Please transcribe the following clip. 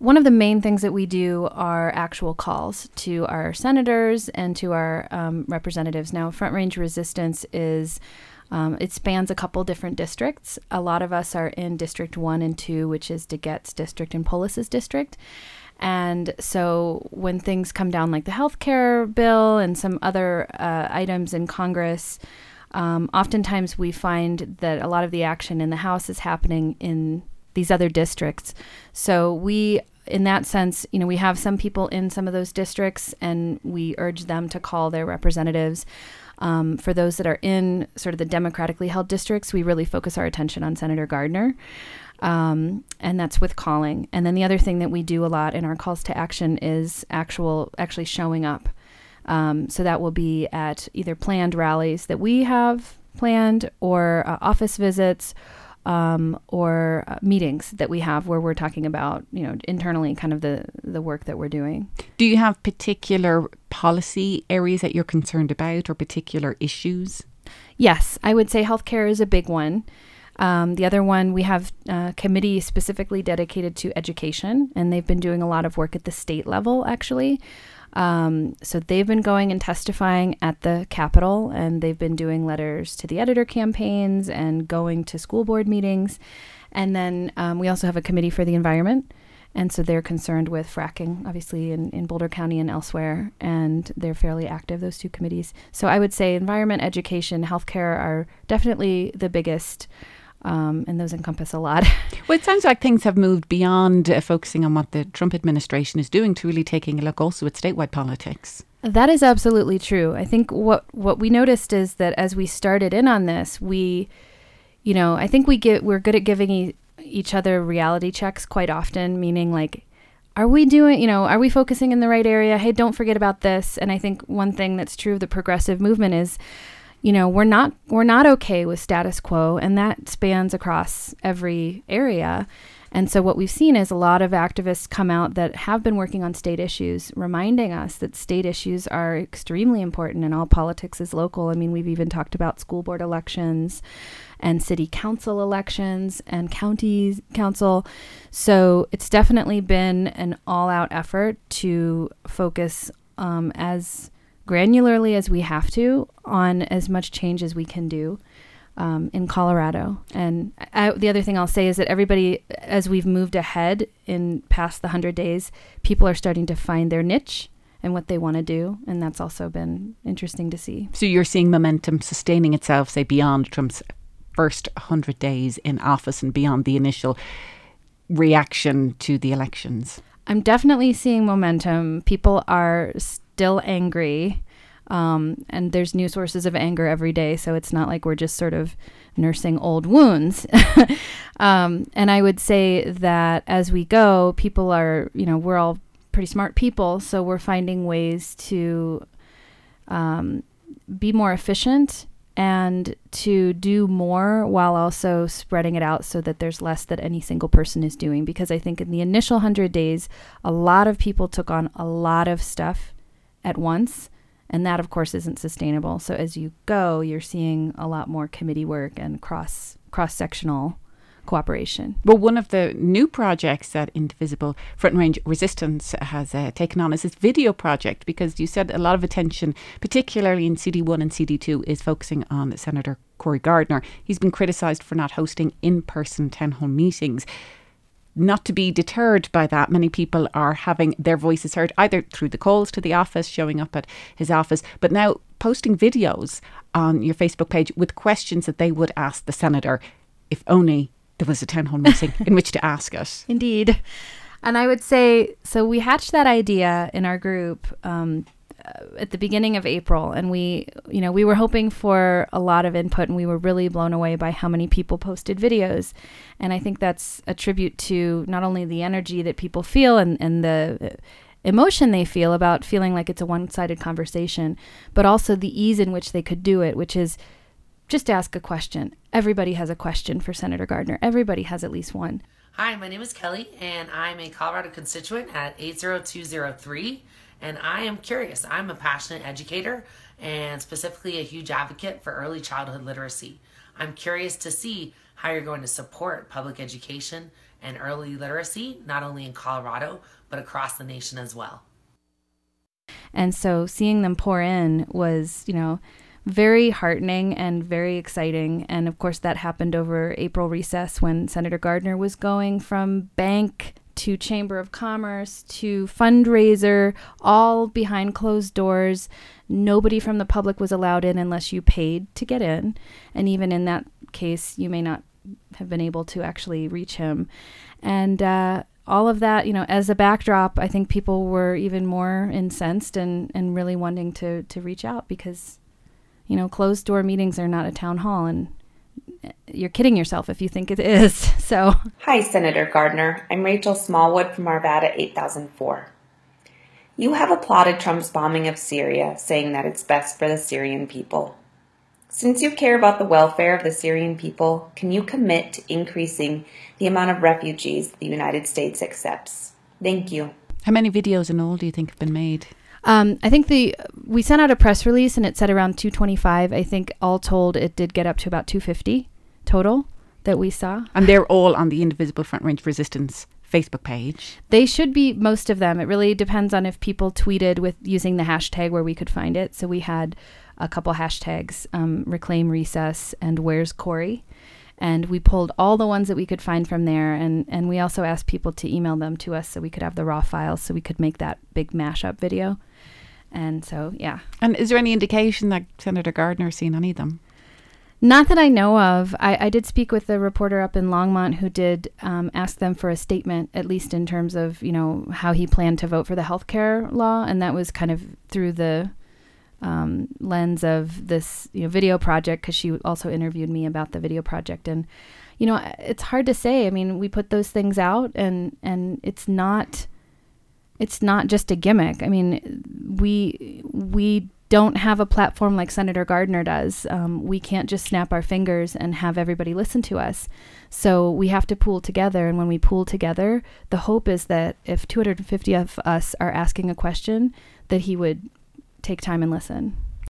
one of the main things that we do are actual calls to our senators and to our representatives. Now, Front Range Resistance is, it spans a couple different districts. A lot of us are in District 1 and 2, which is DeGette's district and Polis's district. And so when things come down like the healthcare bill and some other items in Congress, oftentimes we find that a lot of the action in the House is happening in these other districts. So we, in that sense, we have some people in some of those districts, and we urge them to call their representatives. For those that are in sort of the democratically held districts, we really focus our attention on Senator Gardner, and that's with calling. And then the other thing that we do a lot in our calls to action is actually showing up. So that will be at either planned rallies that we have planned, or office visits, or meetings that we have where we're talking about, internally kind of the work that we're doing. Do you have particular policy areas that you're concerned about, or particular issues? Yes, I would say healthcare is a big one. The other one, we have a committee specifically dedicated to education, and they've been doing a lot of work at the state level, actually. So they've been going and testifying at the Capitol, and they've been doing letters to the editor campaigns and going to school board meetings. And then we also have a committee for the environment. And so they're concerned with fracking, obviously, in Boulder County and elsewhere. And they're fairly active, those two committees. So I would say environment, education, healthcare are definitely the biggest. And those encompass a lot. Well, it sounds like things have moved beyond focusing on what the Trump administration is doing to really taking a look also at statewide politics. That is absolutely true. I think what we noticed is that as we started in on this, I think we're good at giving each other reality checks quite often, meaning like, are we focusing in the right area? Hey, don't forget about this. And I think one thing that's true of the progressive movement is, we're not okay with status quo, and that spans across every area. And so what we've seen is a lot of activists come out that have been working on state issues, reminding us that state issues are extremely important and all politics is local. I mean, we've even talked about school board elections and city council elections and county council. So it's definitely been an all-out effort to focus as granularly as we have to on as much change as we can do in Colorado. And the other thing I'll say is that everybody, as we've moved ahead in past the 100 days, people are starting to find their niche and what they want to do. And that's also been interesting to see. So you're seeing momentum sustaining itself, say, beyond Trump's first 100 days in office and beyond the initial reaction to the elections? I'm definitely seeing momentum. People are still angry, and there's new sources of anger every day, so it's not like we're just sort of nursing old wounds. And I would say that as we go, people are, we're all pretty smart people, so we're finding ways to be more efficient and to do more while also spreading it out so that there's less that any single person is doing. Because I think in the initial 100 days, a lot of people took on a lot of stuff at once, and that, of course, isn't sustainable. So as you go, you're seeing a lot more committee work and cross-sectional cooperation. Well, one of the new projects that Indivisible Front Range Resistance has taken on is this video project, because you said a lot of attention, particularly in CD1 and CD2, is focusing on Senator Cory Gardner. He's been criticised for not hosting in-person town hall meetings. Not to be deterred by that, many people are having their voices heard either through the calls to the office, showing up at his office, but now posting videos on your Facebook page with questions that they would ask the senator, if only there was a town hall meeting in which to ask it. Indeed. And I would say, so we hatched that idea in our group at the beginning of April, and we were hoping for a lot of input, and we were really blown away by how many people posted videos. And I think that's a tribute to not only the energy that people feel and the emotion they feel about feeling like it's a one-sided conversation, but also the ease in which they could do it, which is just ask a question. Everybody has a question for Senator Gardner. Everybody has at least one. Hi, my name is Kelly, and I'm a Colorado constituent at 80203, and I am curious. I'm a passionate educator and specifically a huge advocate for early childhood literacy. I'm curious to see how you're going to support public education and early literacy, not only in Colorado, but across the nation as well. And so seeing them pour in was, very heartening and very exciting. And of course, that happened over April recess when Senator Gardner was going from bank to Chamber of Commerce to fundraiser, all behind closed doors. Nobody from the public was allowed in unless you paid to get in. And even in that case, you may not have been able to actually reach him. And all of that, as a backdrop, I think people were even more incensed and really wanting to reach out because, closed door meetings are not a town hall, and you're kidding yourself if you think it is. So, hi, Senator Gardner. I'm Rachel Smallwood from Arvada 8004. You have applauded Trump's bombing of Syria, saying that it's best for the Syrian people. Since you care about the welfare of the Syrian people, can you commit to increasing the amount of refugees the United States accepts? Thank you. How many videos in all do you think have been made? I think we sent out a press release and it said around 225. I think all told, it did get up to about 250 total that we saw. And they're all on the Indivisible Front Range Resistance Facebook page. They should be, most of them. It really depends on if people tweeted with using the hashtag where we could find it. So we had a couple hashtags, Reclaim Recess and Where's Corey? And we pulled all the ones that we could find from there. And we also asked people to email them to us so we could have the raw files so we could make that big mashup video. And so, yeah. And is there any indication that Senator Gardner has seen any of them? Not that I know of. I did speak with a reporter up in Longmont who did ask them for a statement, at least in terms of, how he planned to vote for the healthcare law. And that was kind of through the lens of this video project, because she also interviewed me about the video project. And, it's hard to say. I mean, we put those things out and it's not just a gimmick. I mean, we don't have a platform like Senator Gardner does. We can't just snap our fingers and have everybody listen to us. So we have to pool together. And when we pool together, the hope is that if 250 of us are asking a question, that he would take time and listen.